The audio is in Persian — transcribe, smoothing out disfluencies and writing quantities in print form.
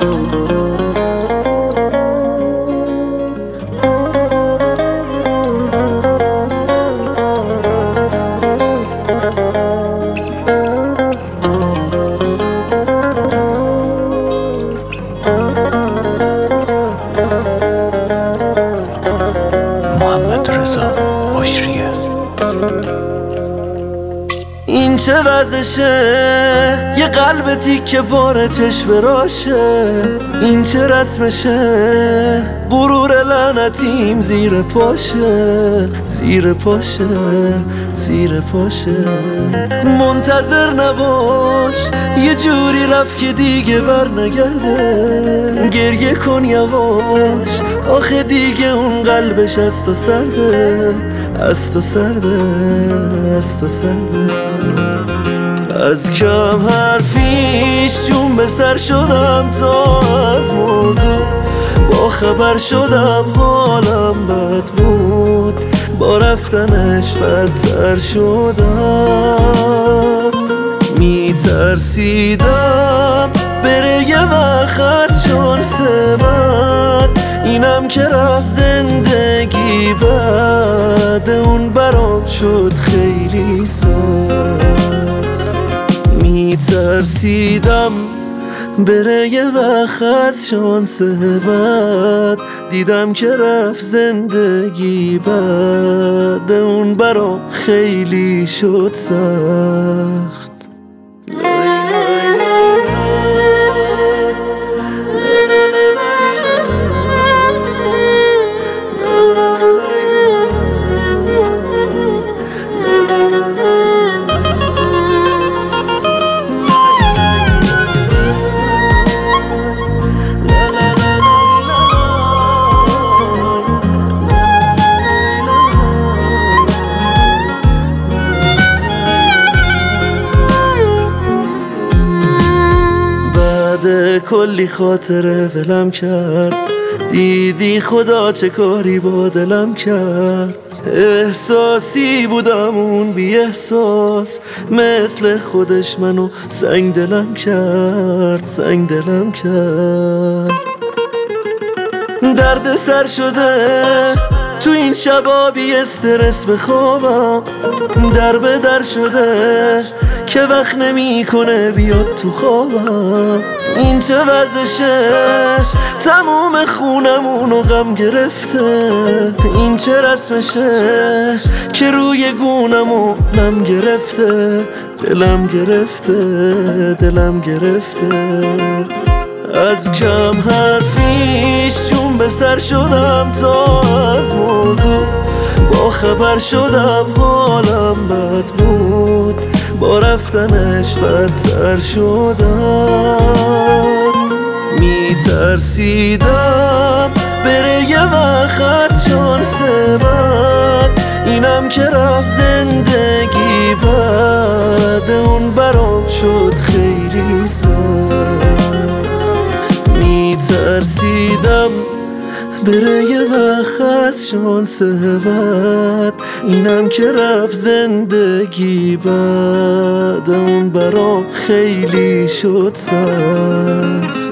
این چه وضعشه؟ یه قلب تیکه پاره چشم راشه. این چه رسمشه؟ غرور لعنتیم زیر پاشه، زیر پاشه، زیر پاشه. منتظر نباش، یه جوری رفت که دیگه بر نگرده. گریه کن یواش، آخه دیگه اون قلبش از تو سرده، از تو سرده، از تو سرده. از کم حرفیش جون به سر شدم تا از موضوع با خبر شدم. حالم بد بود، با رفتنش بدتر شدم. میترسیدم بره یه وقت شانس من، اینم که رفت زندگی بعد اون برام شد خیلی سخت. میترسیدم بره یه وقت شانس بعد، دیدم که رفت زندگی بعد اون برام خیلی شد سخت. کلی خاطره ولم کرد، دیدی خدا چه کاری با دلم کرد. احساسی بودم اون بی احساس، مثل خودش منو سنگ دلم کرد، سنگ دلم کرد. درد سر شده تو این شبا بی استرس بخوابم، در به در شده که وقت نمی کنه بیاد تو خوابم. این چه وضعشه؟ تموم خونمونو غم گرفته. این چه رسمشه که روی گونمو نم گرفته. دلم گرفته، دلم گرفته. از کم حرفیش جون به سر شدم تا از موضوع با خبر شدم. حالم بد بود، با رفتنش بدتر شدم. میترسیدم بره یه وقت شانس من، اینم که رفت زندگی بعد اون برام شد خیلی سخت. میترسیدم بره یه وقت شانس بعد، اینم که رفت زندگی بعد اون برام خیلی شد سخت.